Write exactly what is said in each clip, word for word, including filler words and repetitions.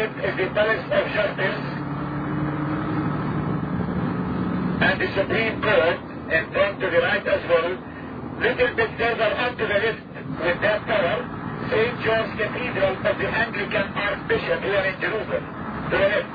it is the Palace of Justice and the Supreme Court, and from to the right as well. Little bit further up to the left with that tower, Saint George Cathedral of the Anglican Archbishop here in Jerusalem. To the left.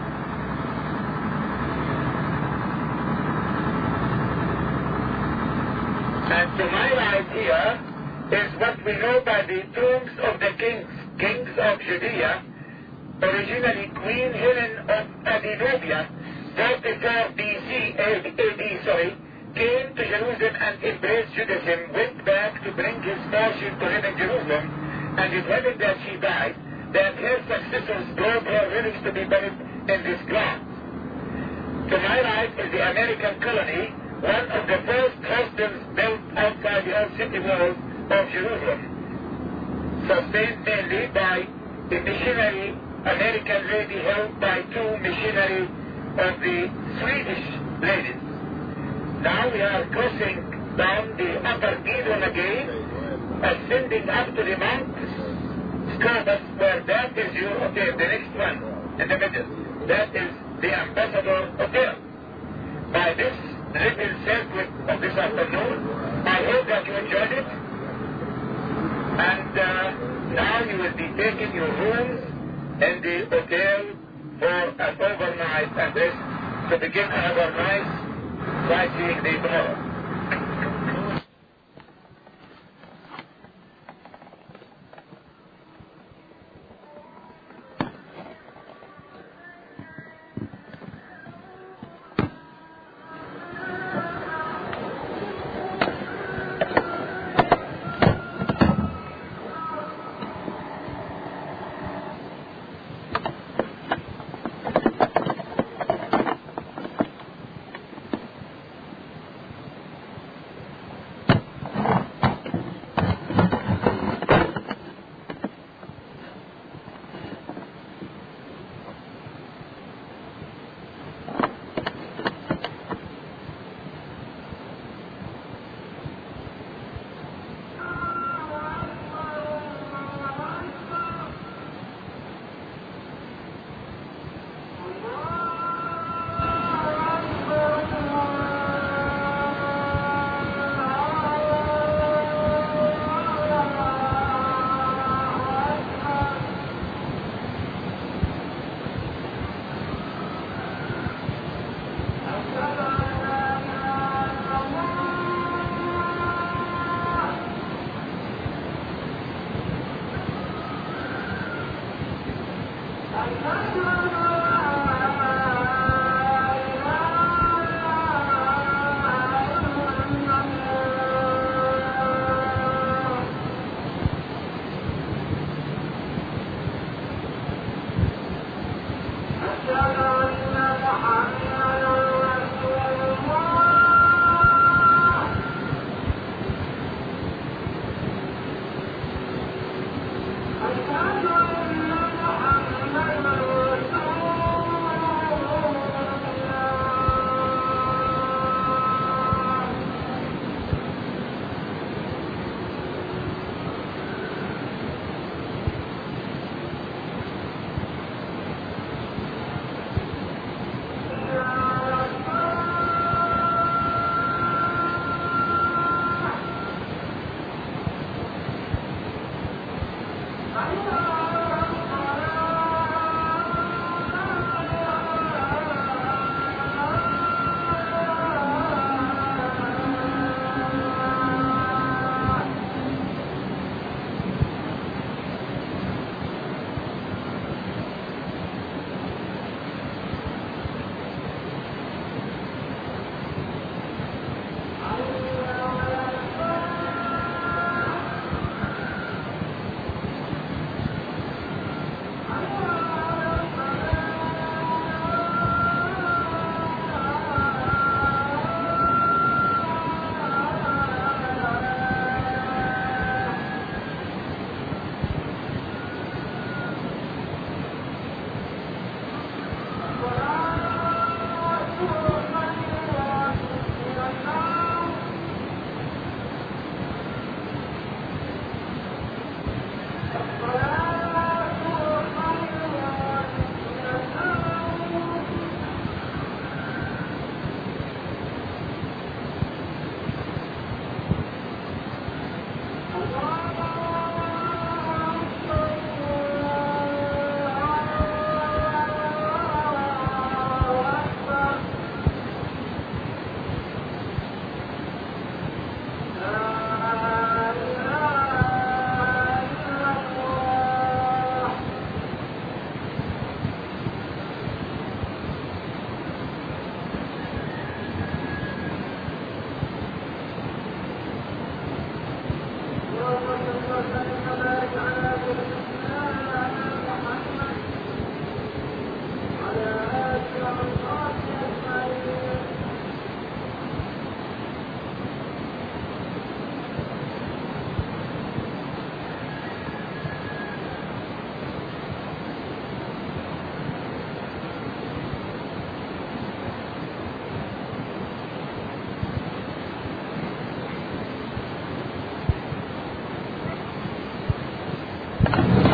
And to my right here is what we know by the tombs of the kings, kings of Judea, originally Queen Helen of Ethiopia, forty-four B C, A D, sorry, came to Jerusalem and embraced Judaism, went back to bring his fortune to live in Jerusalem, and it happened that she died, that her successors brought her relics to be buried in this ground. To my right is the American colony, one of the first hostels built outside the old city walls of Jerusalem, sustained mainly by the missionary American lady held by two missionaries of the Swedish ladies. Now we are crossing down the upper Gidon again, ascending up to the Mount Scopus, where that is your hotel, the next one in the middle. That is the Ambassador Hotel. By this little circuit of this afternoon, I hope that you enjoyed it. And uh, now you will be taking your rooms in the hotel for an overnight address to begin another nice sightseeing day tomorrow.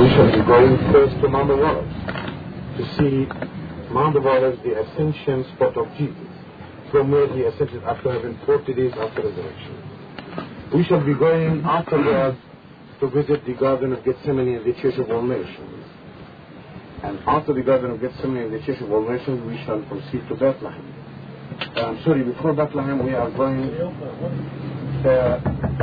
We shall be going first to Mount of Olives to see Mount of Olives, the ascension spot of Jesus, from where he ascended after having forty days after resurrection. We shall be going afterwards to visit the Garden of Gethsemane and the Church of All Nations. And after the Garden of Gethsemane and the Church of All Nations, we shall proceed to Bethlehem. Uh, I'm sorry, before Bethlehem, we are going. Uh,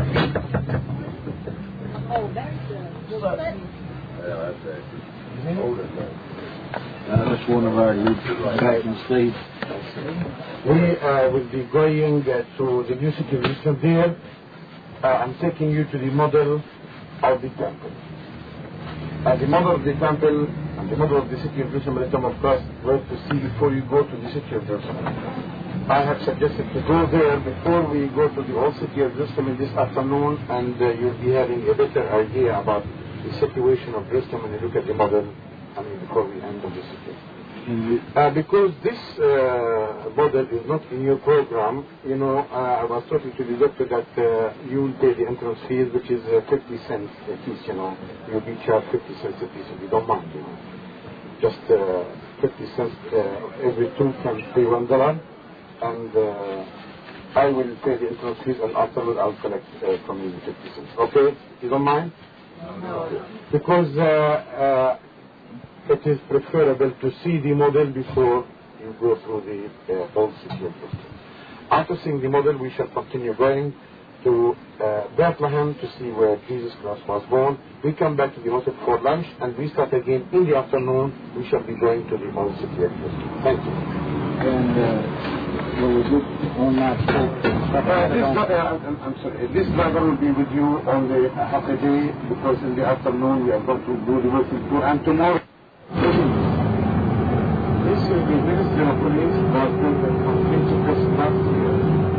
oh, that's good. Yeah, that's it. Hold it there. Uh, that's one of our back in Steve. We uh, will be going uh, to the new city of Jerusalem there. Uh, I'm taking you to the model of the temple. Uh, the model of the temple and the model of the city of Jerusalem at the time of Christ were to see before you go to the city of Jerusalem. I have suggested to go there before we go to the old city of Jerusalem in this afternoon, and uh, you'll be having a better idea about the situation of Jerusalem when you look at the model, I mean, before we end of the city. Mm-hmm. Uh, because this uh, model is not in your program, you know, uh, I was talking to the doctor that uh, you will pay the entrance fees, which is uh, fifty cents a piece, you know. You'll be charged fifty cents a piece if you don't mind, you know. Just uh, fifty cents uh, every two can pay one dollar, and uh, I will pay the entrance fees, and afterward I'll collect uh, from you the fifty cents. Okay? You don't mind? No. Because uh, uh, it is preferable to see the model before you go through the uh, old city of Jerusalem. After seeing the model, we shall continue going to uh, Bethlehem to see where Jesus Christ was born. We come back to the hotel for lunch, and we start again in the afternoon. We shall be going to the old city of Jerusalem. Thank you. And uh, will we look on that? Uh, this, uh, I'm, I'm sorry. This driver will be with you on the uh, half a day, because in the afternoon we are going to do the working tour, and tomorrow. This will be Ministry of Police that will complete to this last year.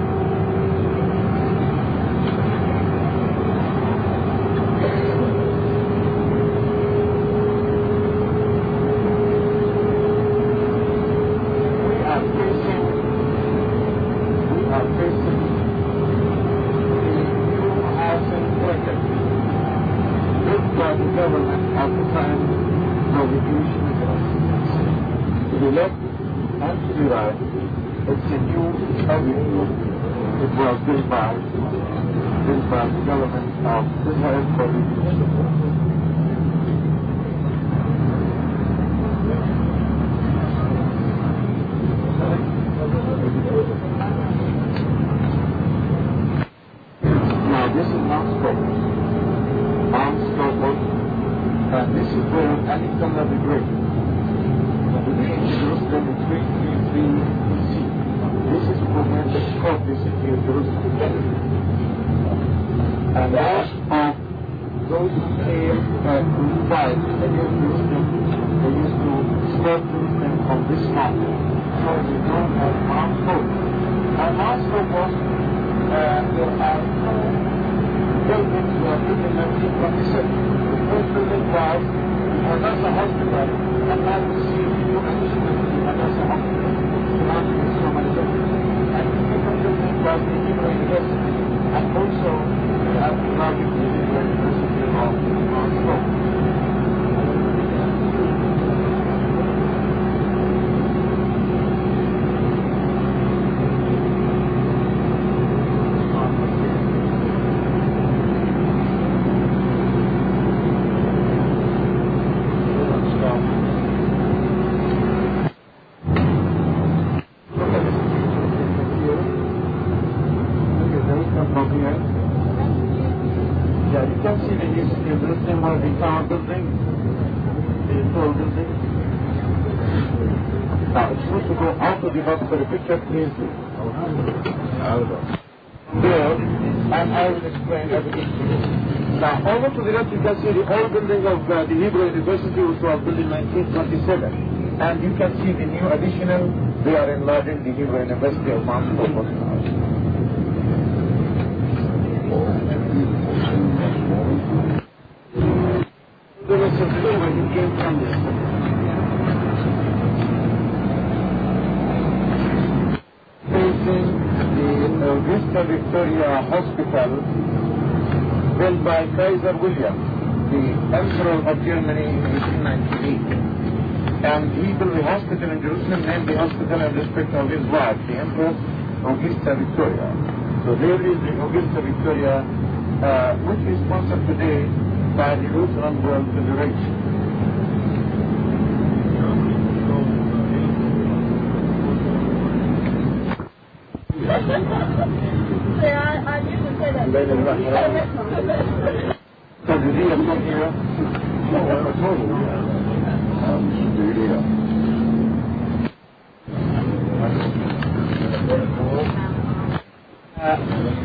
We are facing, we are facing the new housing project built by the government at the time. Now the Jewish to the left and to the right, it's a new avenue. It was built by, built by the government of Israel for the Jewish support. Now this is Mount Scopus. Mount Scopus. And this is where Alexander the Great, the name Jerusalem in three thirty-three B C. This is where they called the city of Jerusalem. And most of those who came uh, to fight against Jerusalem, they used to start Jerusalem on this mountain. So it is known as Mount Scopus. And Mount Scopus, uh, there are two buildings that were built in nineteen twenty-seven. First building was Hadassah Hospital, and now we see the new addition to the Hadassah Hospital, surrounded with so many buildings. And the second building was the Hebrew University, and also we have the largest Hebrew University of Mount Scopus. For the picture, please do. There, and I will explain everything to you. Now, over to the left, you can see the old building of uh, the Hebrew University, which was built in nineteen twenty-seven. And you can see the new additional, they are enlarging the Hebrew University of Mount Scopus. There was a floor when you came from this. Vista Victoria Hospital, built by Kaiser William. the Emperor of Germany in eighteen ninety-eight. And he built a hospital in Jerusalem, named the hospital in respect of his wife, the Empress Augusta Victoria. So there is the Augusta Victoria, uh, which is sponsored today by the Lutheran World Federation. Yeah, I, I usually say that. So did he come here? No, I told you. Um, studio. Uh,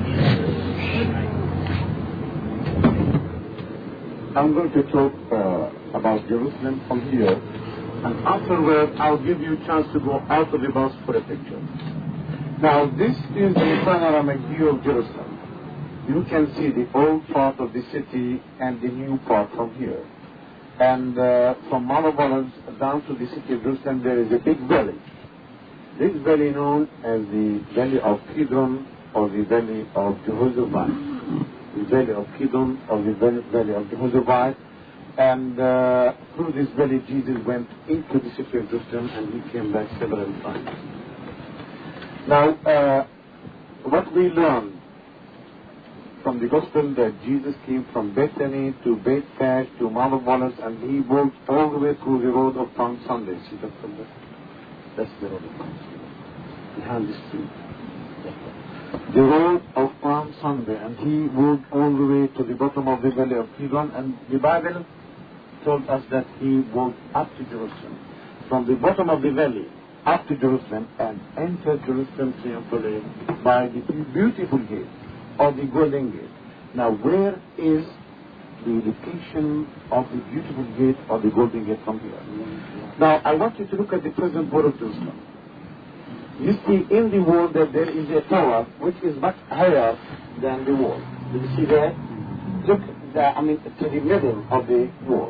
I'm going to talk uh, about Jerusalem from here, and afterwards I'll give you a chance to go out of the bus for a picture. Now, this is the panoramic view of Jerusalem. You can see the old part of the city and the new part from here. And uh, from Mount of Olives down to the city of Jerusalem, there is a big valley. This valley known as the Valley of Kidron or the Valley of Jehoshaphat. The Valley of Kidron or the Valley of Jehoshaphat. And uh, through this valley, Jesus went into the city of Jerusalem, and he came back several times. Now, uh, what we learn from the gospel that Jesus came from Bethany to Bethphage to Mount of Olives, and he walked all the way through the road of Palm Sunday. See that from there? That's the road of Palm Sunday, behind the street. The road of Palm Sunday, and he walked all the way to the bottom of the valley of Kidron, and the Bible told us that he walked up to Jerusalem. From the bottom of the valley up to Jerusalem and entered Jerusalem triumphantly by the beautiful gate or the golden gate. Now, where is the location of the beautiful gate or the golden gate from here? Now, I want you to look at the present wall of Jerusalem. You see in the wall that there is a tower which is much higher than the wall. Did you see that? Look, the, I mean, to the middle of the wall.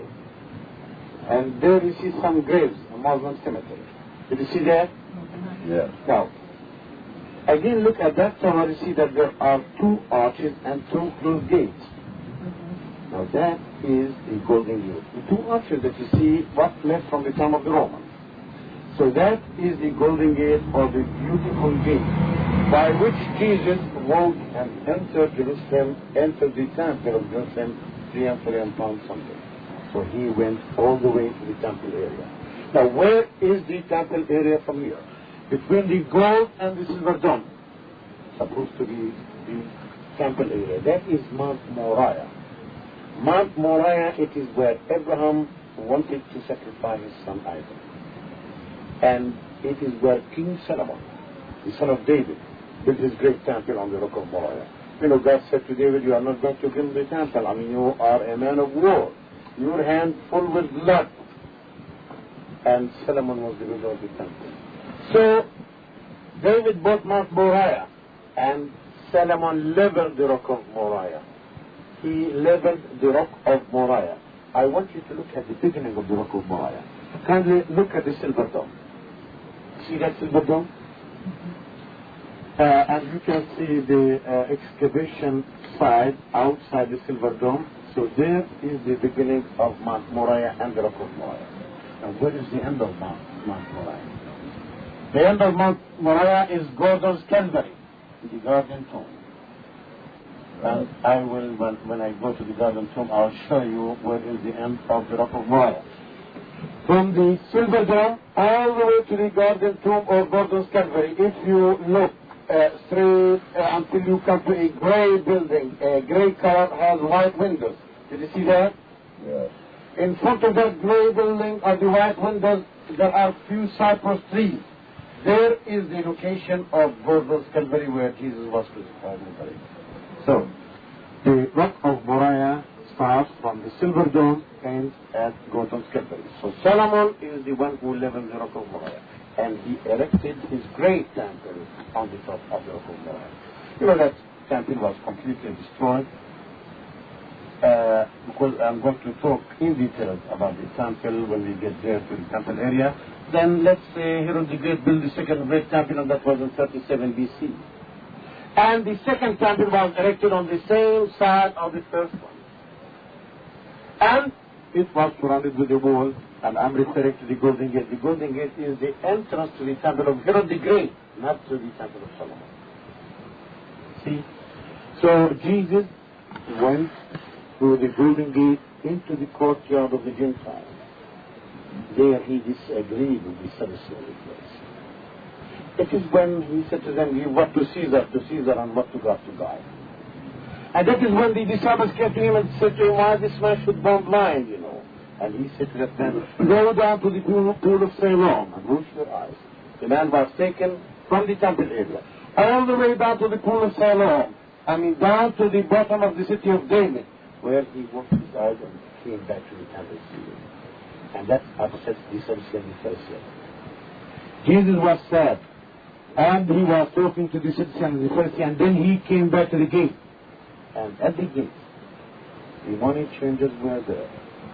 And there you see some graves, a Muslim cemetery. Did you see that? Yes. Now, again, look at that tower. You see that there are two arches and two closed gates. Now, that is the golden gate. The two arches that you see, what left from the time of the Romans. So that is the golden gate or the beautiful gate by which Jesus walked and entered Jerusalem, entered the temple of Jerusalem triumphantly on Palm Sunday. So he went all the way to the temple area. Now, where is the temple area from here? Between the gold and the silver dome, supposed to be the temple area. That is Mount Moriah. Mount Moriah, it is where Abraham wanted to sacrifice his son Isaac. And it is where King Solomon, the son of David, built his great temple on the rock of Moriah. You know, God said to David, you are not going to build the temple. I mean, you are a man of war. Your hand full with blood. And Solomon was the builder of the temple. So, David bought Mount Moriah, and Solomon leveled the rock of Moriah. He leveled the rock of Moriah. I want you to look at the beginning of the rock of Moriah. Kindly look at the silver dome. See that silver dome? Uh, and you can see the uh, excavation side outside the silver dome. So there is the beginning of Mount Moriah and the rock of Moriah. Now, where is the end of Mount, Mount Moriah? The end of Mount Moriah is Gordon's Calvary, the Garden Tomb. And I will, when, when I go to the Garden Tomb, I'll show you where is the end of the rock of Moriah. From the Silver Dome all the way to the Garden Tomb or Gordon's Calvary, if you look uh, straight uh, until you come to a gray building, a gray color has white windows. Did you see that? Yes. In front of that gray building are the white windows. There are few cypress trees. There is the location of Gordon's Calvary where Jesus was crucified and buried. So, the rock of Moriah starts from the Silver Dome and at Gordon's Calvary. So Solomon is the one who leveled the rock of Moriah, and he erected his great temple on the top of the rock of Moriah. You know that temple was completely destroyed. Uh, because I'm going to talk in detail about the temple when we get there to the temple area. Then let's say Herod the Great built the second great temple, and that was in thirty-seven B C. And the second temple was erected on the same side of the first one. And it was surrounded with a wall, and I'm referring to the Golden Gate. The Golden Gate is the entrance to the temple of Herod the Great, not to the temple of Solomon. See? So Jesus went through the Golden Gate into the courtyard of the Gentiles. There he disagreed with the Sadducean place. It is when he said to them, give what to Caesar to Caesar and what to God to God. And that is when the disciples came to him and said to him, why this man should born blind, you know. And he said to them, go down to the pool, pool of Siloam and wash your eyes. The man was taken from the temple area, all the way down to the pool of Siloam. I mean, down to the bottom of the city of David, where he washed his eyes and came back to the temple. And that upsets the Sadducean and the Pharisee. Jesus was sad, and he was talking to the Sadducean and the Pharisee, and then he came back to the gate. And at the gate, the money changers were there.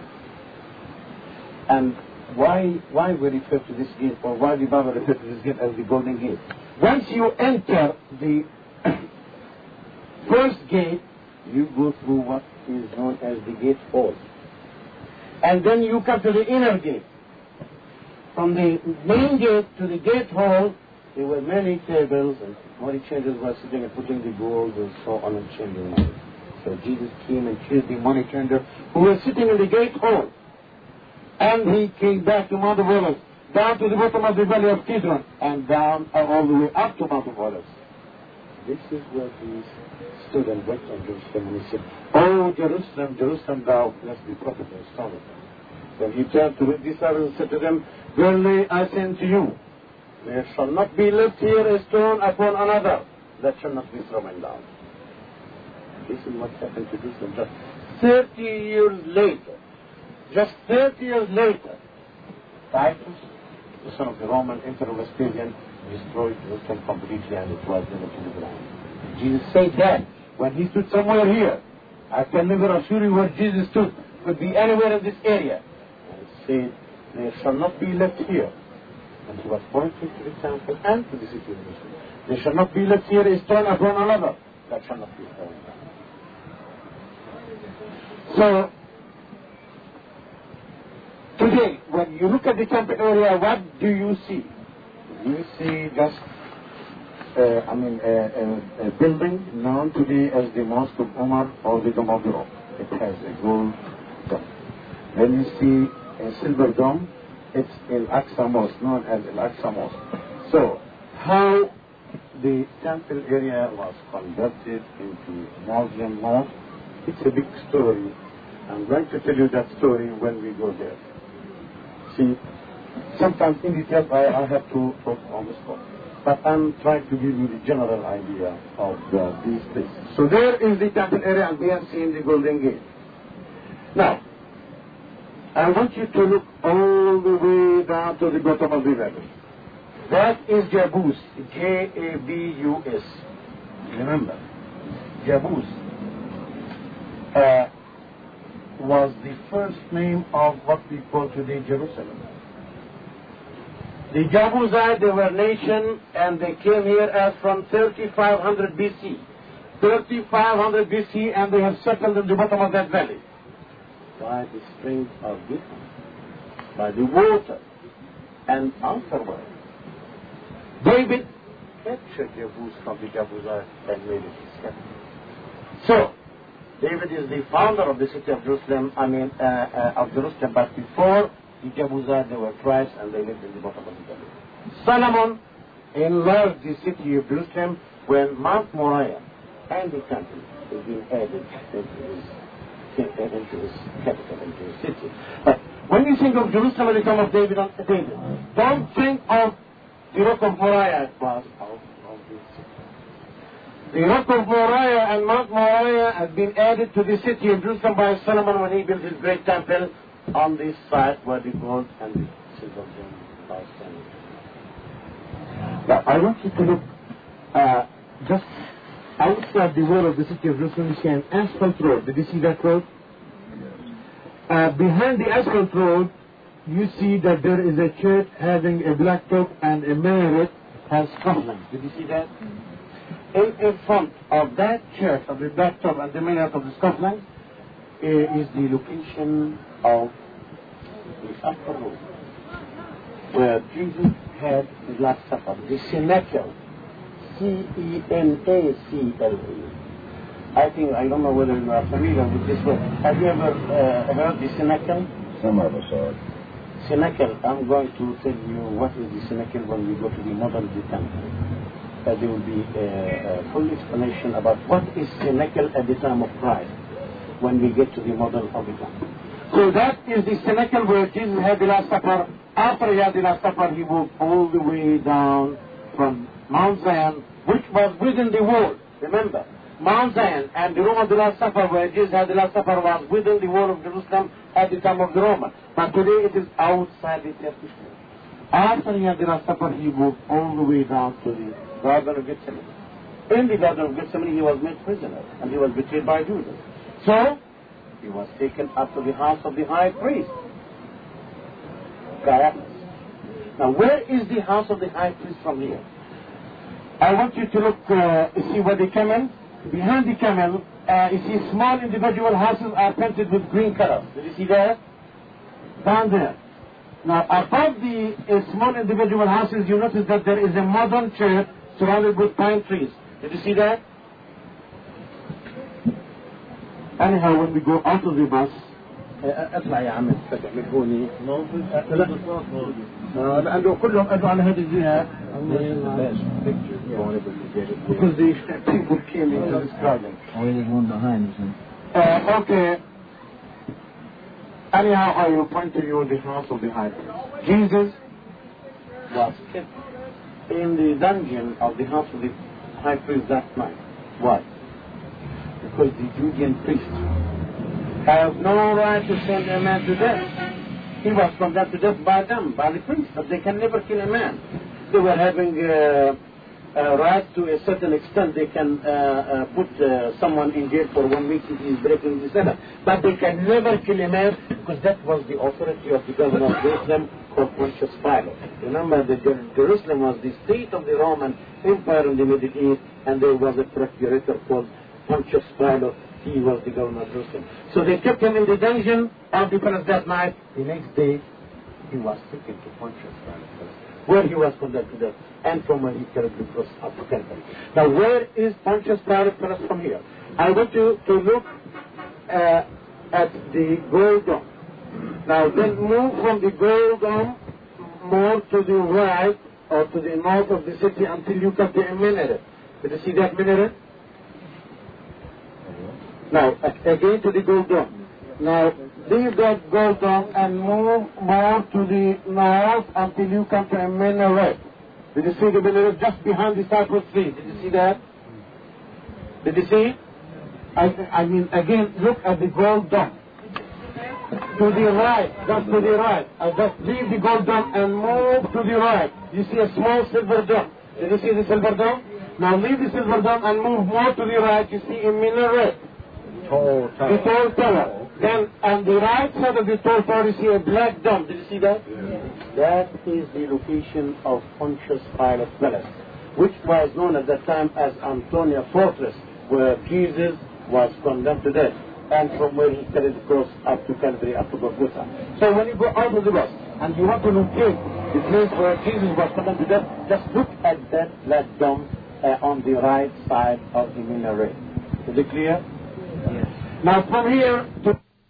And why why we refer to this gate, or why the Bible refers to this gate as the Golden Gate? Once you enter the first gate, you go through what is known as the gate hall. And then you come to the inner gate. From the main gate to the gate hall, there were many tables, and money changers were sitting and putting the gold and so on and changing money. So Jesus came and killed the money changer who was sitting in the gate hall. And he came back to Mount of Olives, down to the bottom of the valley of Kidron, and down uh, all the way up to Mount of Olives. This is where he stood and wept on Jerusalem, and he said, oh, Jerusalem, Jerusalem, thou blessed be prophet and stoned. Then he turned to his disciples and said to them, verily I say unto you, there shall not be left here a stone upon another that shall not be thrown down. This is what happened to Jerusalem just thirty years later. Just thirty years later, Titus, the son of the Roman Emperor Vespasian, destroyed Jerusalem completely, and it was never to the ground. Jesus said that when he stood somewhere here. I can never assure you where Jesus stood. Could be anywhere in this area. And he said, there shall not be left here. And he was pointing to the temple and to the city of Jerusalem. There shall not be left here a stone upon another that shall not be thrown down. So, today, when you look at the temple area, what do you see? You see just, uh, I mean, a, a, a building known today as the Mosque of Umar or the Dome of the Rock. It has a gold dome. Then you see a silver dome. It's Al-Aqsa Mosque, known as Al-Aqsa Mosque. So, how the temple area was converted into Muslim mosque, it's a big story. I'm going to tell you that story when we go there. See, sometimes in detail I, I have to talk on the spot. But I'm trying to give you the general idea of uh, these places. So there is the temple area, and we have seen the Golden Gate. Now, I want you to look all the way down to the bottom of the valley. That is Jabus, J A B U S. Remember, Jabus uh, was the first name of what we call today Jerusalem. The Jabusite, they were a nation, and they came here as from thirty-five hundred B C. thirty-five hundred B C, and they have settled in the bottom of that valley. By the springs of Gihon, by the water, and afterward, David captured Jebus from the Jebusite and made it his capital. So, David is the founder of the city of Jerusalem, I mean, uh, uh, of Jerusalem, but before the Jebusite, they were tribes and they lived in the bottom of the valley. Solomon enlarged the city of Jerusalem when Mount Moriah and the temple had been added into his into his capital, into his city. But when you think of Jerusalem at the time of David, David, don't think of the Rock of Moriah. It was of, of this city. The Rock of Moriah and Mount Moriah had been added to the city of Jerusalem by Solomon when he built his great temple on this site where the gold and the silver are standing. Now, I want you to look uh, just outside the wall of the city of Jerusalem. You see an asphalt road. Did you see that road? Uh, behind the asphalt road, you see that there is a church having a black top and a minaret has scufflings. Did you see that? In, in front of that church of the black top and the minaret of the scufflings uh, is the location of the upper room where Jesus had his Last Supper, the cenacle, C E N A C L E. I think, I don't know whether you are familiar with this word. Have you ever uh, heard the cenacle? Some of us are. Cenacle, I'm going to tell you what is the cenacle when we go to the model of the temple. Uh, there will be a, a full explanation about what is cenacle at the time of Christ when we get to the model of the temple. So that is the cenacle where Jesus had the Last Supper. After he had the Last Supper, he moved all the way down from Mount Zion, which was within the wall. Remember, Mount Zion and the room of the Last Supper, where Jesus had the Last Supper, was within the wall of Jerusalem at the time of the Roman. But today it is outside the temple. After he had the Last Supper, he moved all the way down to the Garden of Gethsemane. In the Garden of Gethsemane, he was made prisoner, and he was betrayed by Judas. So, he was taken up to the house of the high priest, Caiaphas. Now, where is the house of the high priest from here? I want you to look, uh, see where the camel, behind the camel, uh, you see small individual houses are painted with green color. Did you see that? Down there. Now, above the uh, small individual houses, you notice that there is a modern church surrounded with pine trees. Did you see that? Anyhow, when we go out of the bus, اطلع يا عم تفتح من هوني لانه كلهم قالوا على هذه الجهه because the people came into this garden. Only there's one behind us. Uh, okay. Anyhow, I will point to you the house of the high priest. Jesus was kept in the dungeon of the house of the high priest that night. Why? Because the Judean priests have no right to send a man to death. He was condemned to death by them, by the priests, but they can never kill a man. They were having uh, a right to a certain extent. They can uh, uh, put uh, someone in jail for one week if he is breaking the Sabbath. But they can never kill a man because that was the authority of the governor of Jerusalem called Pontius Pilate. Remember that Jerusalem was the seat of the Roman Empire in the Middle East, and there was a procurator called Pontius Pilate. He was the governor of Jerusalem. So they kept him in the dungeon of the palace that night. The next day, he was taken to Pontius Pilate, where he was condemned to death, and from where he carried the cross up to Calvary. Now, where is Pontius Pilate palace from here? I want you to look uh, at the gold dome. Now, then move from the gold dome more to the right or to the north of the city until you come to a minaret. Did you see that minaret? Now, again to the gold dome. Now, leave that gold dome and move more to the north until you come to a minaret. Did you see the minaret just behind the cypress tree? Did you see that? Did you see? I, I mean, again, look at the gold dome. To the right, just to the right. I just leave the gold dome and move to the right. You see a small silver dome. Did you see the silver dome? Now leave the silver dome and move more to the right. You see a minaret. Tall tower. The tall tower. Then on the right side of the tall tower, you see a black dome. Did you see that? Yeah. That is the location of Pontius Pilate's palace, which was known at that time as Antonia Fortress, where Jesus was condemned to death, and from where he carried the cross up to Calvary, up to Golgotha. So when you go out of the bus and you want to locate the place where Jesus was condemned to death, just look at that black dome uh, on the right side of the minaret. Is it clear? Yes. Now from here to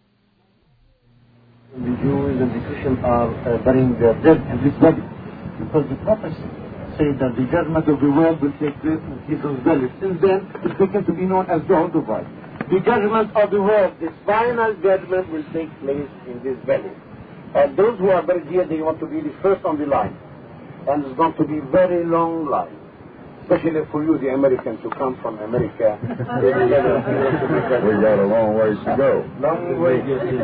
the Jews and the Christians are uh, burying their dead in this body, because the prophecy said that the judgment of the world will take place in Jesus' belly. Since then, it's begun to be known as the Holocaust. The judgment of the world, the final judgment, will take place in this valley. And those who are buried here, they want to be the first on the line. And it's going to be very long line. Especially for you, the Americans, to come from America. We got a long ways to go. Long way.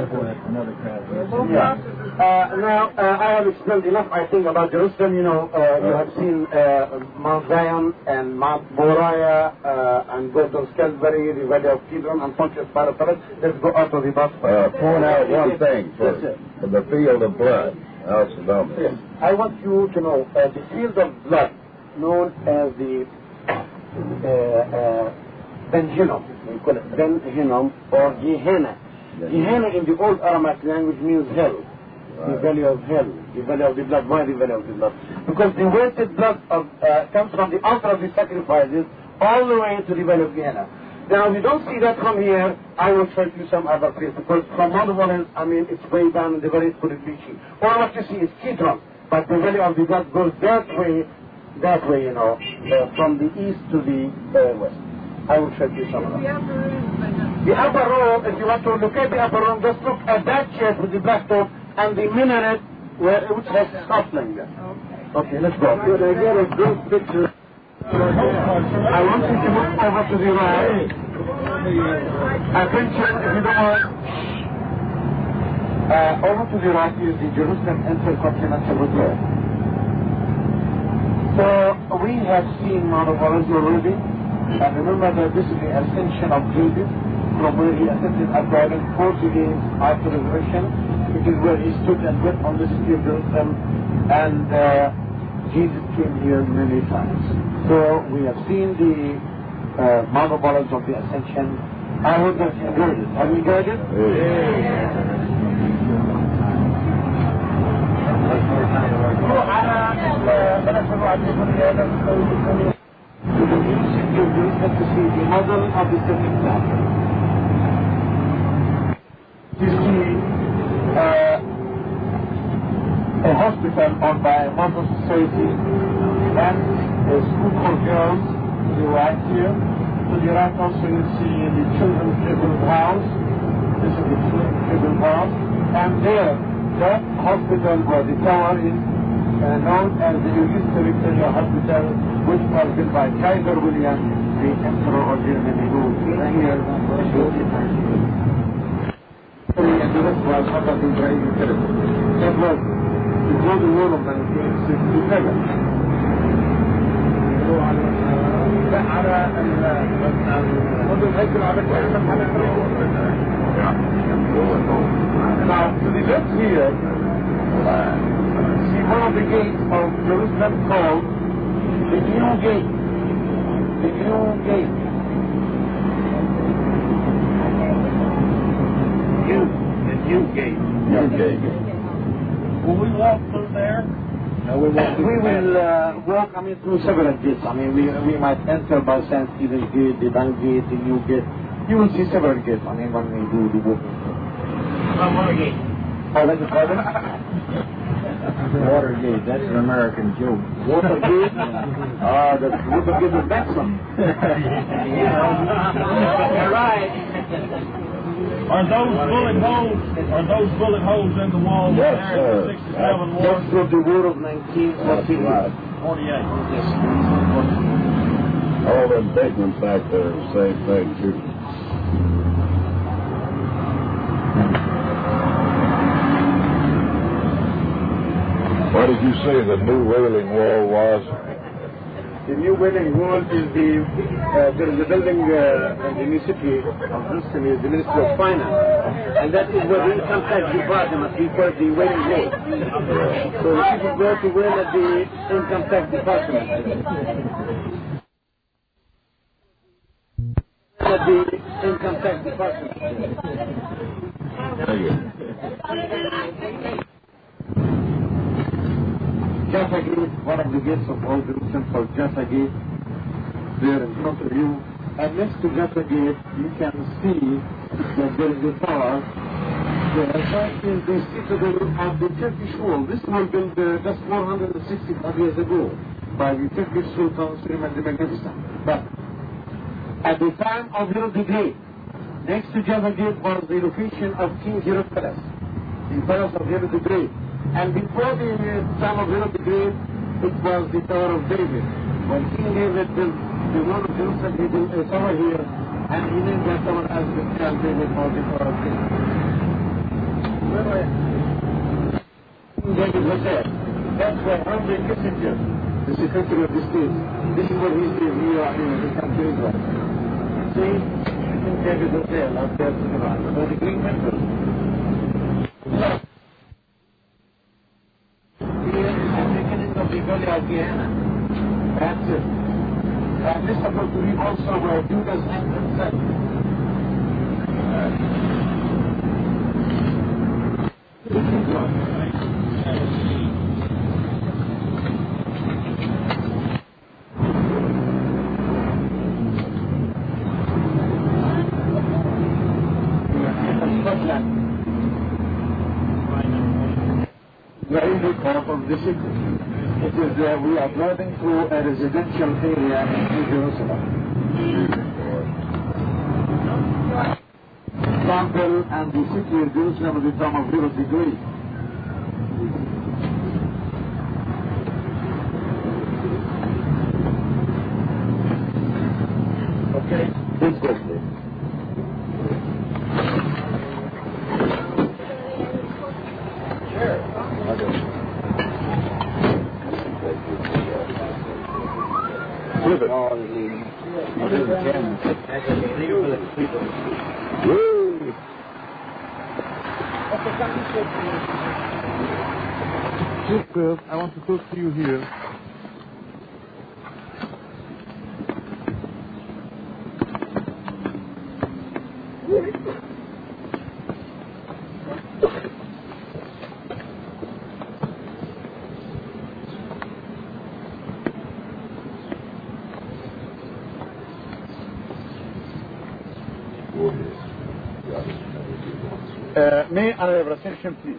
Yeah. Uh, now, uh, I have explained enough, I think, about Jerusalem. You know, uh, you have seen uh, Mount Zion and Mount Moriah uh, and Gordon's Calvary, the Valley of Kidron, and Pontius Pilate. Let's go out of the bus. Uh, point out one thing for, yes, for the field of blood. Al-Saddam. Yes. I want you to know uh, the field of blood, known as the uh, uh, Ben Hinnom, we call it Ben Hinnom or Gehenna. Gehenna in the old Aramaic language means hell. The valley of hell, the valley of the blood. Why the valley of the blood? Because the wasted blood of, uh, comes from the altar of the sacrifices all the way to the valley of Gehenna. Now, we don't see that from here. I will show you some other place, because from Mount Olives, I mean, it's way down in the valley for the preaching. All what you see is Kidron, but the valley of the blood goes that way, that way, you know, uh, from the east to the uh, west. I will show you some of them. The upper room, if you want to look at the upper room, just look at that church with the black top and the minaret where, which has scuffling there. Okay, let's go. Good, I get a good picture. I want you to move over to the right. Attention, if you don't mind. Uh, over to the right is the Jerusalem Intercontinental Hotel. So, we have seen Mount of Olives already. And remember that this is the ascension of Jesus, from where he ascended up driving forty days after resurrection. It is where he stood and went on the city of Jerusalem, and uh, Jesus came here many times. So we have seen the uh, Mount of Olives of the Ascension. I hope that you enjoyed it. Have you enjoyed it? Yeah. To see the model of the second chapter. You see uh, a hospital owned by a Muslim society and a school for girls to the right here. To the right also you see the children's children's house. This is the children's children's house. And there, that hospital where the tower is uh, known as the Augusta Victoria Hospital, which was built by Kaiser William, the Emperor of Germany, who came here and built it. And the rest was under the Israeli territory. That was before the war of nineteen sixty-seven. Now, to the left here, see one of the gates of Jerusalem called the New Gate. The New Gate. New, the New Gate. New Gate. Will we walk through there? No, we won't. We will uh, walk, I mean, through several gates. I mean, we we might enter by Saint Stephen's Gate, the Dung Gate, the New Gate. You will see several gates, I mean, when we do the walking. One more gate. Oh, that's a problem? Watergate, that's an American joke. Watergate? Ah, that's Watergate is Benson. You're right. Are those bullet holes? Are those bullet holes in the wall? Yes, there sir. in the sixty-seven war? That's from the war of nineteen forty-eight. forty-eight. Yes. All them big ones back there, the same thing, too. What did you say the new Wailing Wall was? The new Wailing Wall is the, uh, there is a building uh, in the new city of Houston, is the Ministry of Finance. And that is where the income tax department, we call it the Wailing Wall. So the people go to wail at the income tax department. At the income tax department. Thank you. Jaffa Gate, one of the gates of Old Jerusalem called Jaffa Gate, there in front of you. And next to Jaffa Gate, you can see that there is a tower. That is the citadel of the Turkish wall. This was built uh, just four hundred sixty-five years ago by the Turkish Sultan Süleyman the Magnificent. But at the time of Herod the Great, next to Jaffa Gate was the location of King Herod Palace, the palace of Herod the Great. And before the time of Herod the Great, it was the Tower of David. When King David built the wall of Jerusalem, he built a tower here, and he named that tower as the Tower of David or the Tower of David. King David was there. That's where Henry Kissinger, the Secretary of the State, this is what he says here in the country Israel. See, King David was there, out there to the right, for the Green Temple. The valley of Gehenna. That's it. And this is supposed to be also where Judas and himself. very north of the city. It is uh, we are driving through a residential area in Jerusalem. Temple and the city of Jerusalem at the time of Herod the Great. Okay, please go please. Chris, I want to talk to you here. Uh, may I have attention, please?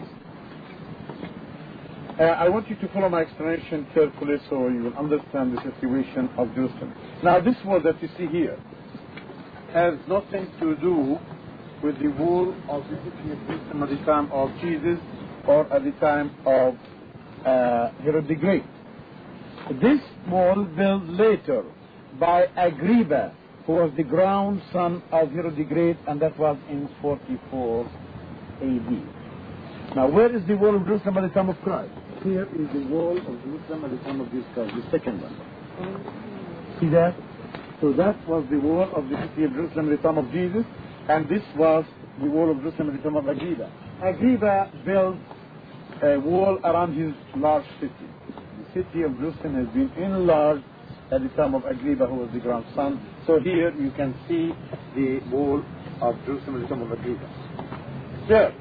Uh, I want you to follow my explanation carefully so you will understand the situation of Jerusalem. Now, this wall that you see here has nothing to do with the wall of the city of Jerusalem at the time of Jesus or at the time of uh, Herod the Great. This wall built later by Agrippa, who was the grandson of Herod the Great, and that was in forty-four A D. Now, where is the wall of Jerusalem at the time of Christ? Here is the wall of Jerusalem at the time of Jesus Christ, the second one. See that? So that was the wall of the city of Jerusalem at the time of Jesus, and this was the wall of Jerusalem at the time of Agrippa. Agrippa built a wall around his large city. The city of Jerusalem has been enlarged at the time of Agrippa, who was the grandson. So here you can see the wall of Jerusalem at the time of Agrippa. There.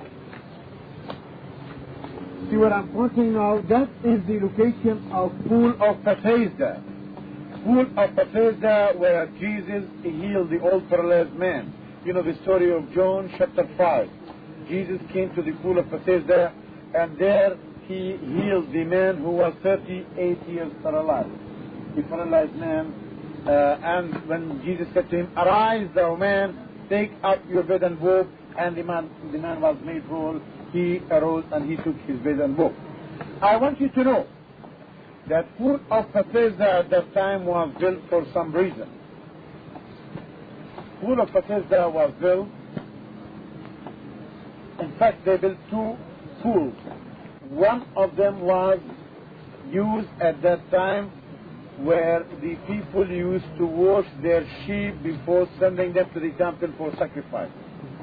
See what I'm pointing now? That is the location of Pool of Bethesda. Pool of Bethesda, where Jesus healed the old paralyzed man. You know the story of John chapter five. Jesus came to the Pool of Bethesda, and there he healed the man who was thirty-eight years paralyzed. The paralyzed man, uh, and when Jesus said to him, "Arise, thou man, take up your bed and walk," and the man, the man was made whole. He arose and he took his bed and walked. I want you to know that Pool of Bethesda at that time was built for some reason. Pool of Bethesda was built. In fact, they built two pools. One of them was used at that time where the people used to wash their sheep before sending them to the temple for sacrifice.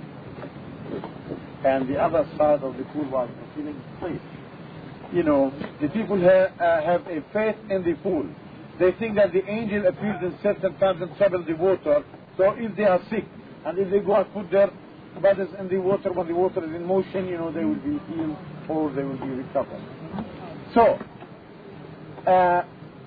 And the other side of the pool was a healing place. You know, the people ha- uh, have a faith in the pool. They think that the angel appears in certain times and troubles the water. So if they are sick, and if they go and put their bodies in the water, when the water is in motion, you know, they will be healed or they will be recovered. So, uh,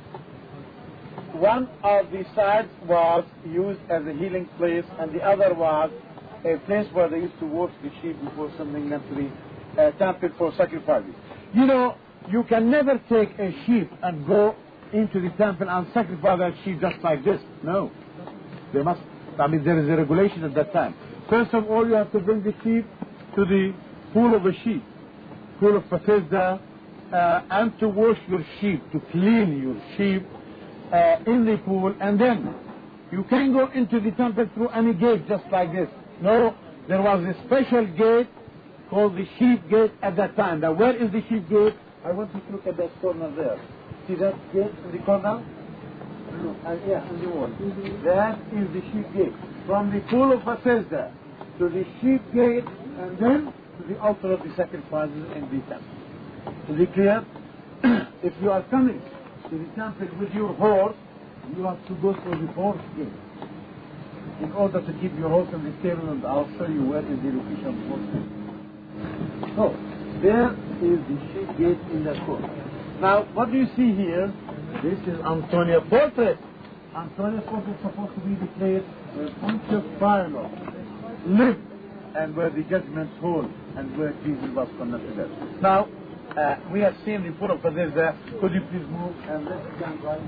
one of the sides was used as a healing place, and the other was a place where they used to wash the sheep before sending them to the uh, temple for sacrifices. You know, you can never take a sheep and go into the temple and sacrifice that sheep just like this. No. There must, I mean, there is a regulation at that time. First of all, you have to bring the sheep to the pool of the sheep, pool of Bethesda, uh, and to wash your sheep, to clean your sheep uh, in the pool, and then you can go into the temple through any gate just like this. No, there was a special gate called the sheep gate at that time. Now, where is the sheep gate? I want you to look at that corner there. See that gate in the corner? No, uh, yeah, in the wall. Mm-hmm. That is the sheep gate. From the pool of Bethesda to the sheep gate, and then to the altar of the sacrifices in the temple. Is it clear? If you are coming to the temple with your horse, you have to go through the horse gate. In order to keep your horse in the stable, and I'll show you where is the location of the horse gate. So, there is the sheep gate in that corner. Now, what do you see here? This is Antonia's portrait. Antonia's portrait is supposed to be the place where Pontius Pilate lived and where the judgment hall and where Jesus was condemned to death. Now, Uh, we have seen the Pool of Bethesda. Could you please move and let's stand right?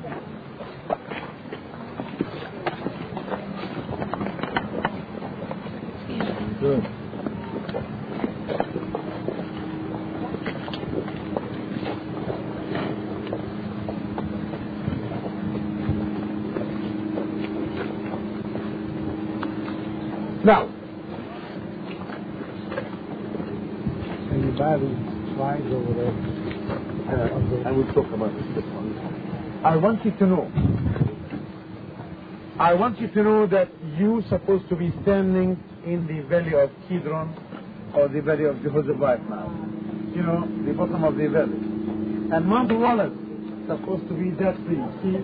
Good. Now, Anybody slides over there? uh, I will talk about this one. I want you to know. I want you to know that you're supposed to be standing in the valley of Kidron or the valley of Jehoshaphat now. You know, the bottom of the valley. And Mount Wallace is supposed to be that tree. See?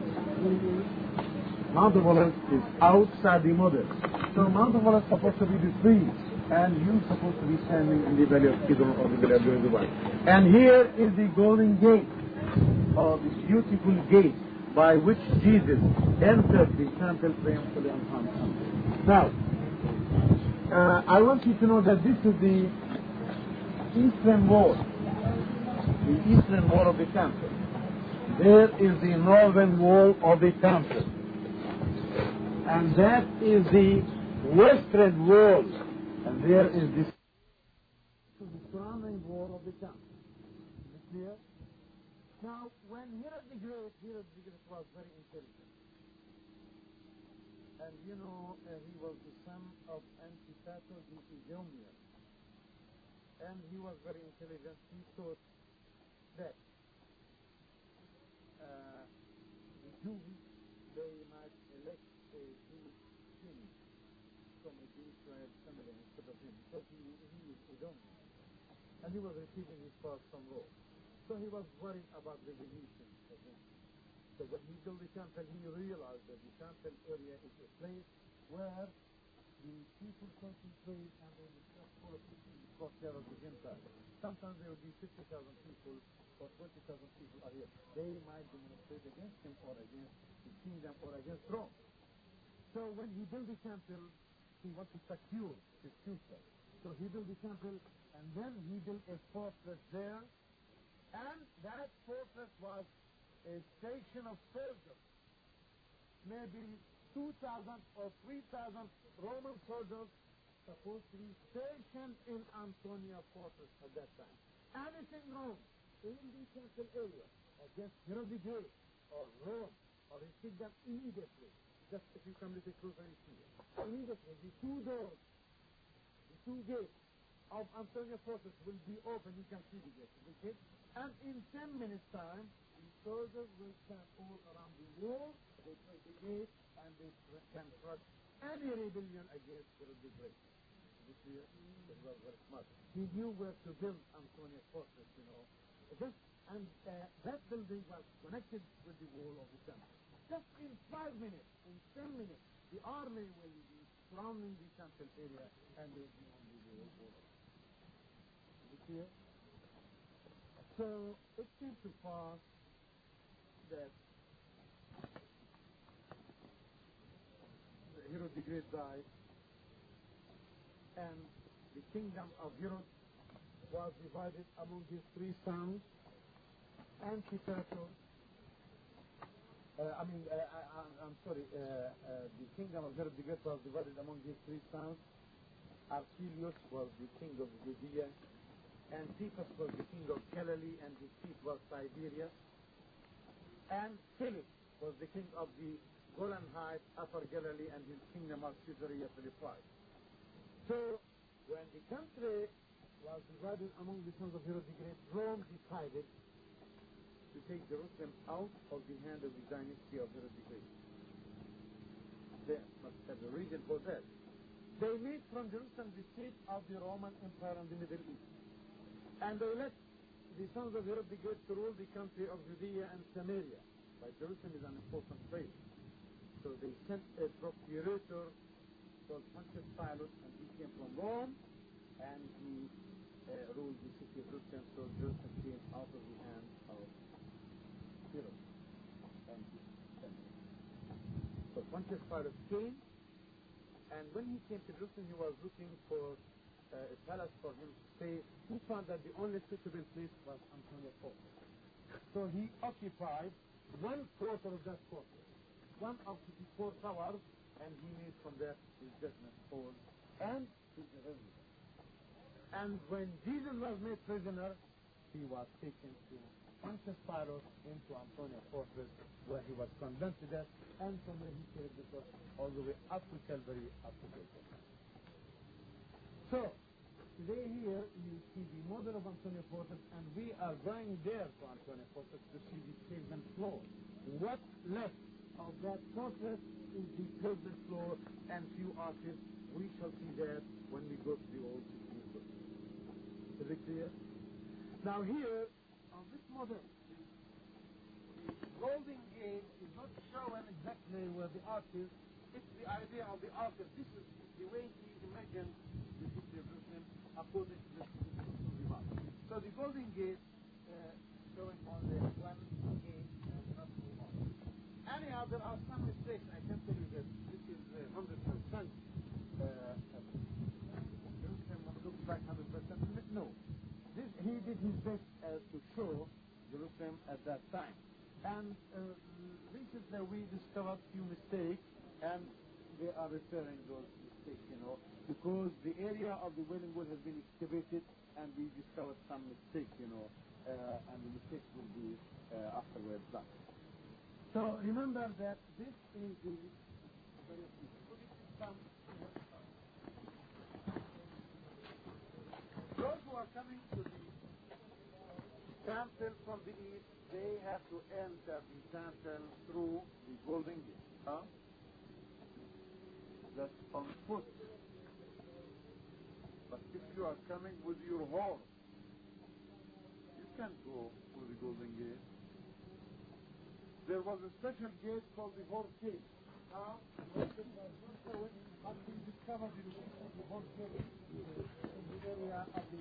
Mount Wallace is outside the model. So Mount Wallace is supposed to be the tree. And you're supposed to be standing in the valley of Kidron or the valley of Jehoshaphat. And here is the golden gate, or the beautiful gate, by which Jesus entered the temple triumphantly on Palm Sunday. Now, uh, I want you to know that this is the eastern wall, the eastern wall of the temple. There is the northern wall of the temple, and that is the western wall, and there is the, the surrounding wall of the temple. Is it clear? Now, when Herod the Great, Herod the Great was very intelligent. And you know, uh, he was the son of Antipater the Edomian. And he was very intelligent. He thought that uh, the Jews, they might elect a Jewish king from a Jewish family instead of him, because he, he is Edomian. And he was receiving his part from Rome. So he was worried about revolution again. So when he built the temple, he realized that the temple area is a place where the people concentrate and they discuss politics and cross care of the Gentiles. Sometimes there will be fifty thousand people or twenty thousand people are here. They might demonstrate against him or against the kingdom or against Rome. So when he built the temple, he wanted to secure his future. So he built the temple, and then he built a fortress there. And that fortress was a station of soldiers. Maybe two thousand or three thousand Roman soldiers supposed to be stationed in Antonia Fortress at that time. Anything wrong in the temple area against Herod the Great or Rome or his kingdom, immediately, just if you come a little closer and see it, immediately the two doors, the two gates of Antonia Fortress will be open. You can see the gates. Okay? And in ten minutes' time, the soldiers will stand all around the wall, they take the gate, and they can crush any rebellion against Herod the Great. This year, it was very smart. He knew where to build Antonia Fortress, you know. Just, and uh, that building was connected with the wall of the temple. Just in five minutes, in ten minutes, the army will be surrounding the temple area, and they will be on the wall. Is it clear? So it came to pass that Herod the Great died, and the kingdom of Herod was divided among his three sons. Antipater, uh, I mean, uh, I, I'm sorry, uh, uh, the kingdom of Herod the Great was divided among his three sons. Archelaus was the king of Judea, Antipas was the king of Galilee, and his seat was Tiberias. And Philip was the king of the Golan Heights, Upper Galilee, and his kingdom was Caesarea Philippi. So, when the country was divided among the sons of Herod the Great, Rome decided to take Jerusalem out of the hand of the dynasty of Herod the Great. They must have a reason for that. They made from Jerusalem the seat of the Roman Empire in the Middle East. And they let the sons of Herod the Great to rule the country of Judea and Samaria. But Jerusalem is an important place. So they sent a procurator called Pontius Pilate, and he came from Rome, and he uh, ruled the city of Jerusalem. So Jerusalem came out of the hand of Herod and his family. So Pontius Pilate came, and when he came to Jerusalem, he was looking for uh, a palace for him to stay. He found that the only suitable place was Antonia Fortress. So he occupied one quarter of that fortress, one of the four towers, and he made from that his judgment hall and his residence. And when Jesus was made prisoner, he was taken to Pontius Pilate into Antonia Fortress, where he was condemned to death, and from there he carried the cross all the way up to Calvary, up to Golgotha. So, today here you see the model of Antonia Fortress, and we are going there to Antonia Fortress to see the pavement floor. What left of that fortress is the pavement floor and few arches. We shall see that when we go to the old city. Is it clear? Now here, on this model, the Golden Gate is not showing exactly where the arch is. It's the idea of the arch. This is the way he imagined the city of Jerusalem according to the map. So the Golden Gate uh, showing only one gate and not two arches. Anyhow, there are some mistakes. I can tell you that this is uh, one hundred percent uh, Jerusalem looks like one hundred percent. No. This, he did his best uh, to show Jerusalem at that time. And uh, recently we discovered few mistakes, and they are referring those mistakes, you know, because the area of the Wailing Wall has been excavated, and we discovered some mistakes, you know, uh, and the mistakes will be uh, afterwards done. So remember that this is the those who are coming to the temple from the east, they have to enter the temple through the Golden Gate. Huh? That's on foot. But if you are coming with your horse, you can't go through the Golden Gate. There was a special gate called the Horse Gate. Now, after we discovered the location of the Horse Gate in the area of the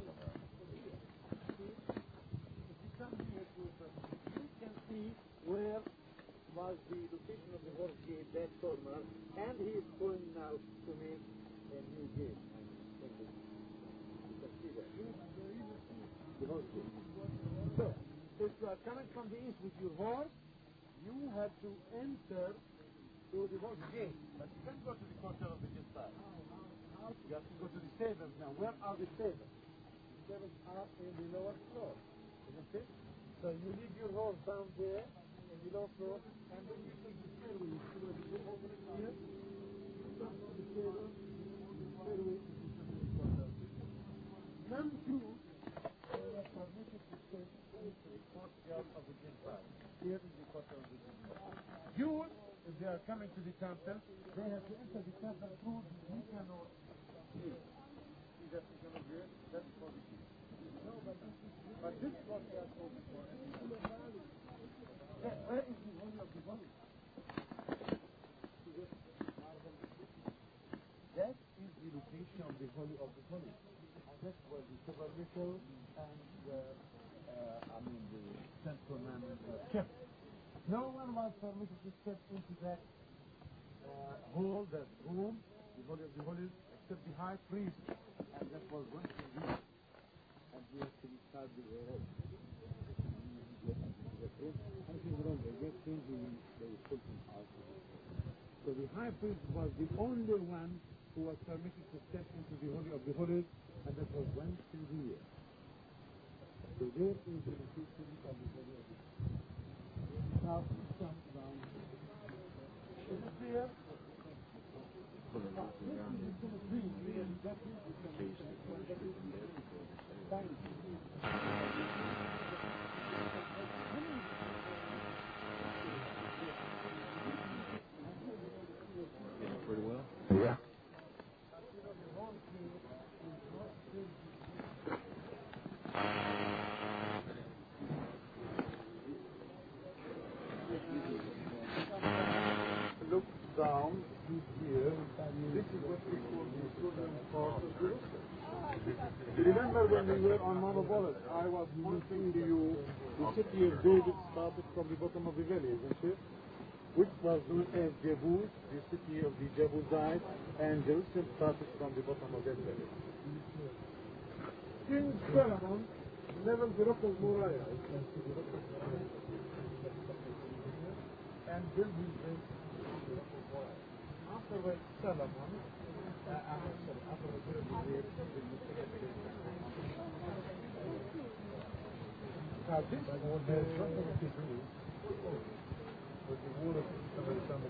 if you come here to you can see where was the location of the Horse Gate, that corner, and he is going now to make a new gate. You can see that. The Horse Gate. So, if you are coming from the east with your horse, you have to enter through the Horse Gate, but you can't go to the quarter of the Gentile. You have to go to the stables now. Where are the stables? The stables are in the lower floor, isn't it? So you leave your horse down there in the lower floor, and then you take the stairway. You see where the over here? You come to the stable, the stairway is into the quarter of the Gentile. None two are permitted to stay into the courtyard of the Gentile. Here is the quarter of the Gentile. Jews, if they are coming to the temple, they have to enter the temple through the Nicanor gate. See that Nicanor gate? That's for the Jews. No, but this is but this is what they are told before. Where is the Holy of the Holy? That is the location of the Holy of the Holy. And that's where the tabernacle and the, uh, I mean, the Ten Commandments were kept. No one was permitted to step into that uh, hall, that room, the Holy of the Holies, except the high priest. And that was once a week. And we have to start the air. Something wrong, they get changing, they put him out. So the high priest was the only one who was permitted to step into the Holy of the Holies, and that was once in the year. So there is the location of the Holy of the Holies. Now, please come down. Is it clear? Pretty well? Yeah. Look down here. This is what we call the southern part of Jerusalem. Remember when we were on Mount of Olives, I was pointing to you, the city of David started from the bottom of the valley, isn't it? which was known as Jebus, the city of the Jebusites, and Jerusalem started from the bottom of that valley. King Solomon never broke Moriah and built his base afterwards Solomon uh, after, afterwards built his base. Now this war has nothing to do with the war of Samaritan.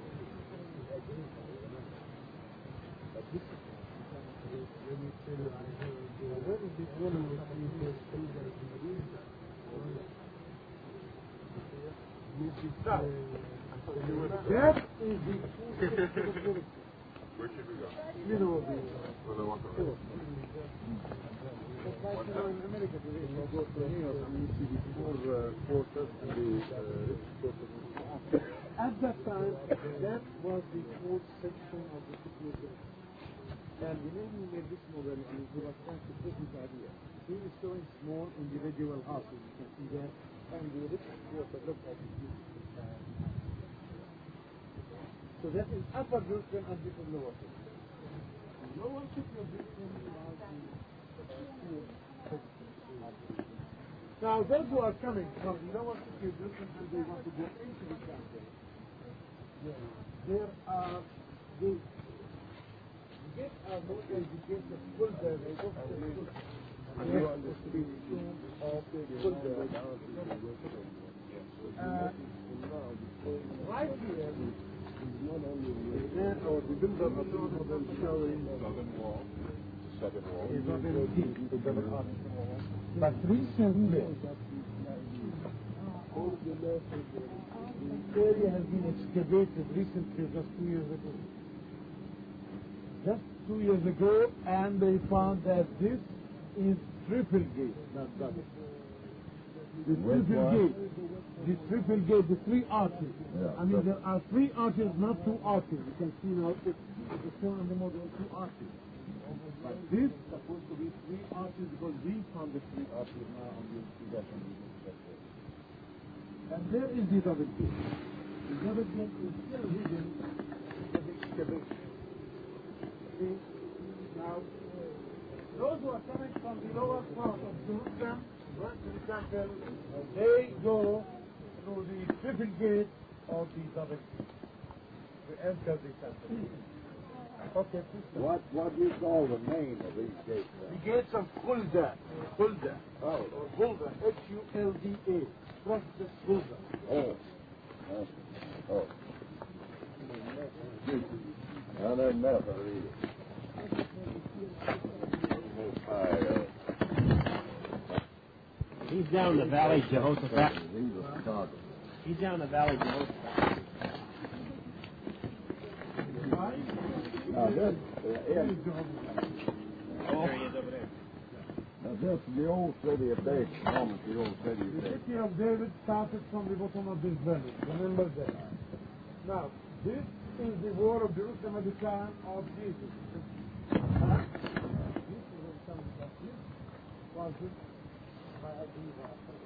But this is when you say where is this war with that is the Where should we go? you know the Where they want to go? It's like, you know, in America, today, you go to New York and you see the four uh, quarters and the uh, quarters. At that time, that was the fourth section of the city of Jerusalem. And the name who made this model, and he was trying to put this idea. He is showing small individual houses, you can see that, and the rich quarter, look at the so that is upper Jerusalem and this is lower Jerusalem. The lower city of Jerusalem was the now those who are coming from the lower city of Jerusalem and they want to go into the temple, there are the gates are known as the gates of Fulda. They go to the Fulda. Of the Fulda. Uh, right here, there or the builder of the model showing Southern wall. Southern wall. is not very deep, the double arch wall. But recently, the area has been excavated recently, just two years ago. Just two years ago, and they found that this is triple gate, not double. The triple gate, the triple gate, the three arches. Yeah, I mean, there are three arches, not two arches. You can see now it's, it's shown on the model two arches. But this is supposed to be three arches because we found the three arches now on the excavation. And there is the double gate. The double gate is still hidden in the excavation. See? Now, those who are coming from the lower part of Jerusalem, going to the temple, they go through the triple gate of the double gate to enter the temple. Okay, please. What what do you call the name of these gates? The gates of Hulda. Hulda. Oh. Or Hulda. H U L D A. Prophetess Hulda. Oh. Oh. I never met her either. He's down the valley, Jehoshaphat. He's a Chicago. He's down the valley, Jehoshaphat. Now this, uh, in, Oh, there he is over there. now this is the old city of David. Almost the old city of The David. city of David started from the bottom of this valley. Remember that. Now, this is the war of Jerusalem at the time of Jesus. Huh? This is what comes back here. Was it by Agrippa?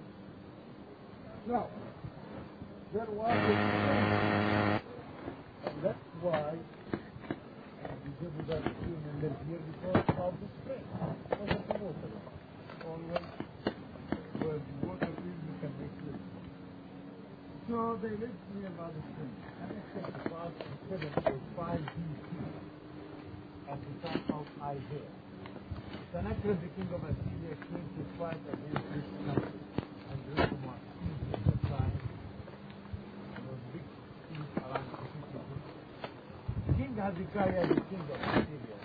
Now, there was a and that's why the Jebusites came and lived here because of the spring. Because of the water. Always where the water is, you can make it. So they lived nearby the spring. And it said about seven or five B C at the time of Isaiah. Sennacherib, the king of Assyria, came to fight against this country. And Jerusalem was seized at the time. There was big siege around the city. King Hezekiah, the king of Assyria,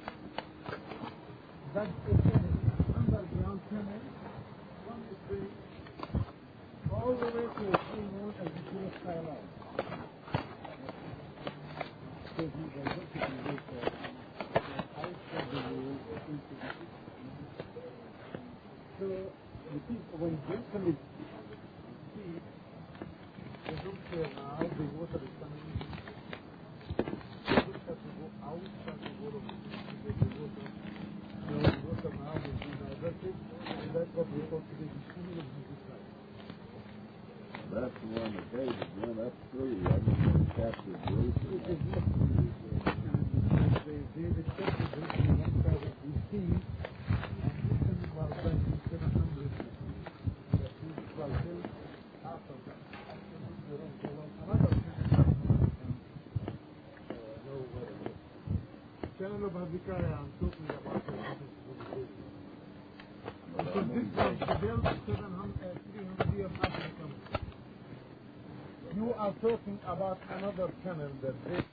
that is underground tunnel from the street all the way to a tree known as the Tree of Skyline. So he was looking at this outside the wall into the city. So the people, when Jerusalem is deep, they don't care now, the water is coming in. Have to go outside the water to get the water. So the water now will be diverted, and that's what we call today the swimming of Jesus Christ. That's the one that David went up through. I mean, captured Jerusalem. David captured Jerusalem one thousand B C, and this was done in seven hundred. That is, it was built after that. After the Rome, there was another Channel of Abhikaya, I'm talking about the because this was built seven hundred, three hundred years after the coming. You are talking about another channel that they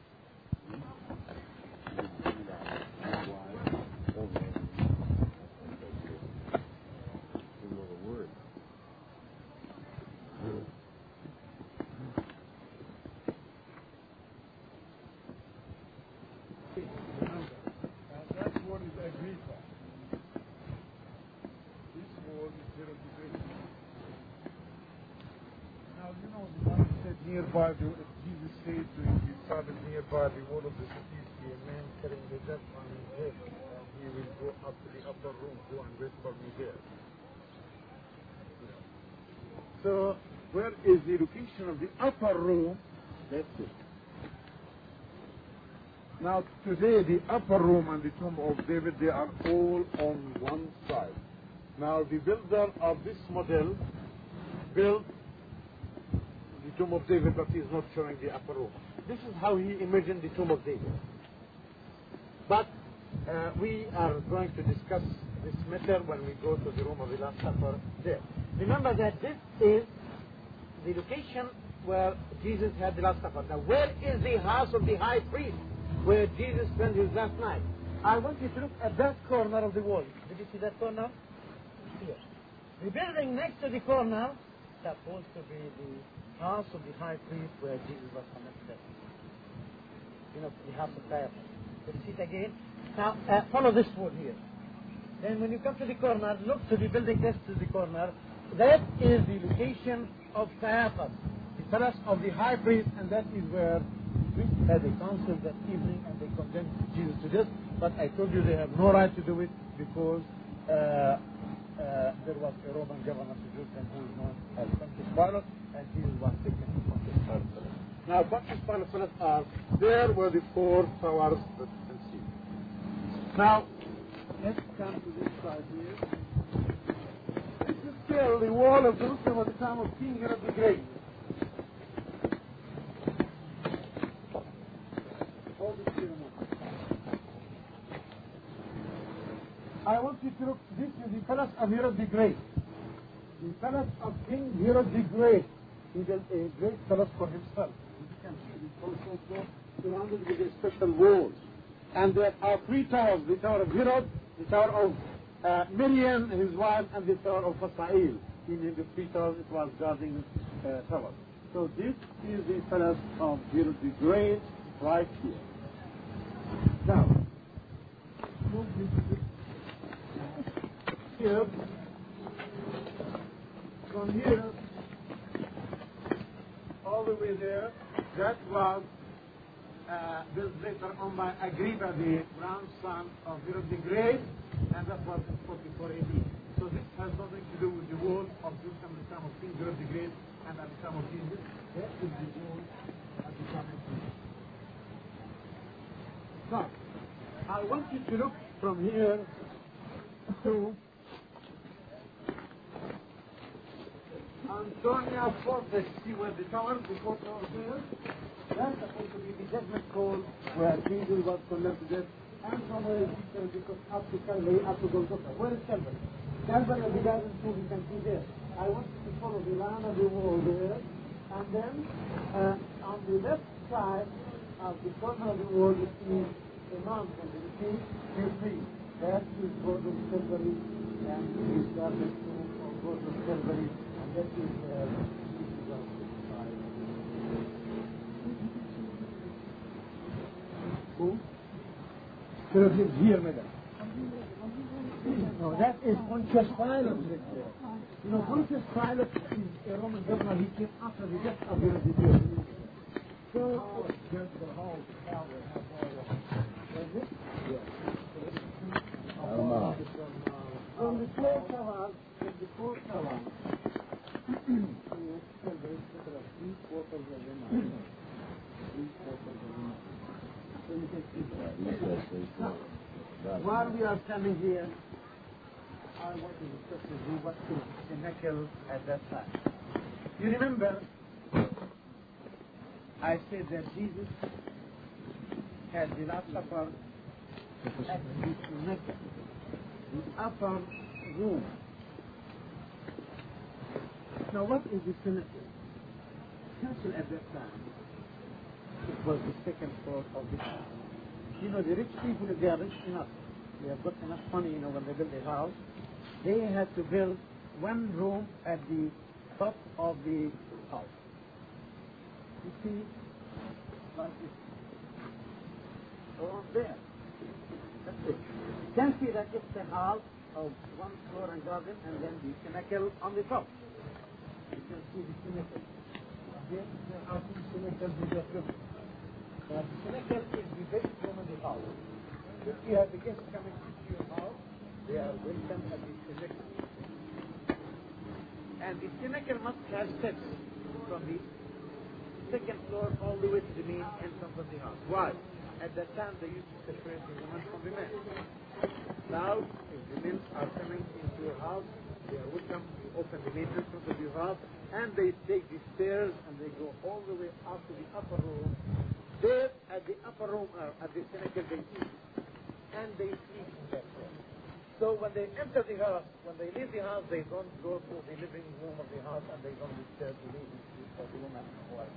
nearby, the, Jesus said to his father nearby the wall of the city, see a man carrying the dead on his head, and he will go up to the upper room, go and wait for me there. So, where is the location of the upper room? That's it. Now, today, the upper room and the tomb of David, they are all on one side. Now, the builder of this model built the tomb of David, but he is not showing the upper room. This is how he imagined the tomb of David. But uh, we are going to discuss this matter when we go to the room of the Last Supper there. Remember that this is the location where Jesus had the Last Supper. Now, where is the house of the high priest where Jesus spent his last night? I want you to look at that corner of the wall. Did you see that corner? Here. The building next to the corner, that's supposed to be the house of the high priest where Jesus was connected. You know, the house of Caiaphas. Did you see it again? Now, uh, follow this wall here. Then when you come to the corner, look to the building next to the corner. That is the location of Caiaphas, the palace of the high priest, and that is where we had a council that evening and they condemned Jesus to death. But I told you they have no right to do it because uh, uh, there was a Roman governor to Jerusalem who is known as Pontius Pilate, and Jesus was taken to Pontius Pilate. Now, Pontius Pilate are there were the four towers that you can see. Now, let's come to this side here. This is still the wall of Jerusalem at the time of King Herod the Great. Hold this here a moment. I want you to look. This is the palace of Herod the Great. The palace of King Herod the Great. He built a great palace for himself. You can see it's also surrounded with a special walls. And there are three towers, the Tower of Herod, the Tower of uh, Miriam, his wife, and the Tower of Fasail. He named the three towers, it was guarding uh, tower. So this is the palace of Herod the Great, right here. Now, here, from here, all the way there, that was uh, built later on by Agrippa, the grandson of Herod the Great, and that was in forty-four A D. So this has nothing to do with the wall of Jerusalem at the time of King Herod the Great and at the time of Jesus. That is the wall at the time of Jesus. Now, I want you to look from here to Antonia Fortress. See where the tower, the four towers there? That's supposed to be the judgment call where Jesus was condemned to death. And from where is it because up to Calvary, up to Golgotha. Where is Calvary? Calvary of the Garden Tomb, you can see there. I want you to follow the line of the wall there. And then uh, on the left side of the corner of the wall, you see a mountain. You see a tree. That is Gordon Calvary and his garden tomb of Gordon Calvary. And that is uh, who? Here, here, madam. No, that is Pontius Pilate. You know, Pontius Pilate is a Roman governor. He came after the death of Herod the Great. So, there's the whole tower. Is it? Yes. From the four towers, from the four towers, quarters of the mile. Three quarters of the mile. So you can see that. Now, while we are standing here, I want to discuss with you what is the nickel at that time. You remember, I said that Jesus had the Last Supper at the nickel, the upper room. Now, what is the cemetery? Temple at that time, it was the second floor of the house. You know, the rich people, if they are rich enough, they have got enough money, you know, when they build a house, they had to build one room at the top of the house. You see, like this. So there. That's it. You can see that it's a house of one floor and garden, and then the cemetery on the top. You can see the cemetery. There, there are two cemeteries in the room. Now, the cemetery is the best room in the house. If you have the guests coming to your house, they are welcome at the cemetery. And the cemetery must have steps from the second floor all the way to the main entrance of the house. Why? At that time, they used to separate the women from the men. Now, if the men are coming into your house, they are welcome to open the main entrance of your house, and they take the stairs and they go all the way up to the upper room. There, at the upper room, or at the cemetery, they eat, and they sleep in that room. So when they enter the house, when they leave the house, they don't go to the living room of the house, and they don't disturb the living room of the woman.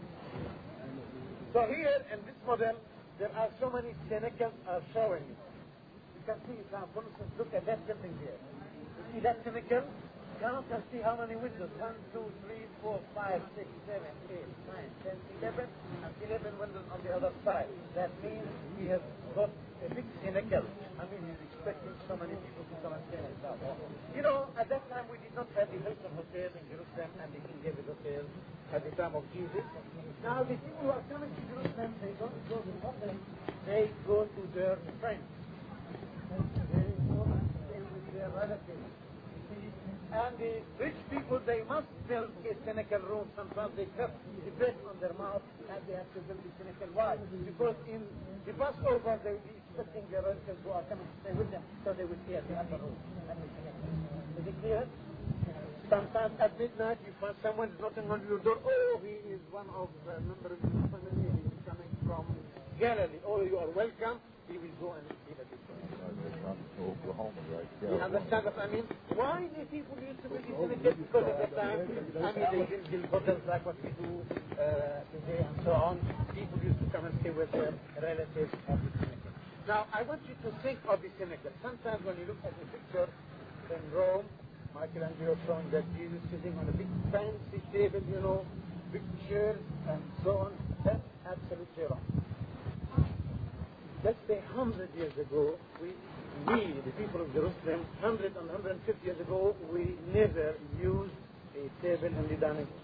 So here, in this model, there are so many cenacles are showing it. You can see, now, for instance, look at that building here. You see that cenacle? Count and see how many windows. One, two, three, four, five, six, seven, eight, nine, ten, eleven, and eleven windows on the other side. That means he has got a big cenacle. I mean, he's expecting so many people to come and stay like that. You know, at that time we did not have the Hilton Hotel in Jerusalem and the King David Hotel at the time of Jesus. Now, the people who are coming to Jerusalem, they don't go to the hotel, they go to their friends. They go and stay with their relatives. And the rich people, they must build a cenacle room. Sometimes they cut the bread on their mouth and they have to build the cenacle. Why? Because in the Passover, they will be expecting their relatives who are coming to stay with them, so they will stay at the upper room. Is it clear? Sometimes at midnight, you find someone knocking on your door. Oh, he is one of the members of the family. He is coming from Galilee. Oh, you are welcome. He will go and sleep at his home. Oklahoma, right? You understand what I mean? Why the people used to build these cemeteries? Because at that time, I mean, they didn't build hotels like what we do uh, today and so on. People used to come and stay with their relatives at the cemetery. Now, I want you to think of the cemetery. Sometimes when you look at the picture in Rome, Michelangelo showing that Jesus sitting on a big fancy table, you know, big chairs and so on. That's absolutely wrong. Let's say one hundred years ago, we, we, the people of Jerusalem, one hundred and one hundred fifty years ago, we never used a table in the dining room.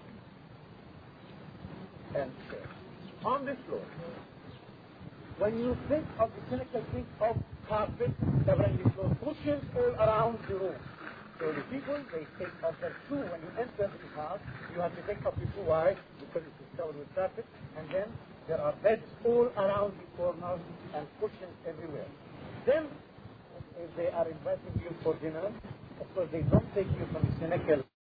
And chairs. On the floor. When you think of the cynical, think of carpet covering the floor, cushions all around the room. So the people, they take off their shoe. When you enter the house, you have to take off your shoe. Why? Because it is covered with carpet. And then there are beds all around the corners and cushions everywhere. Then, if they are inviting you for dinner, of course they don't take you from the cenacle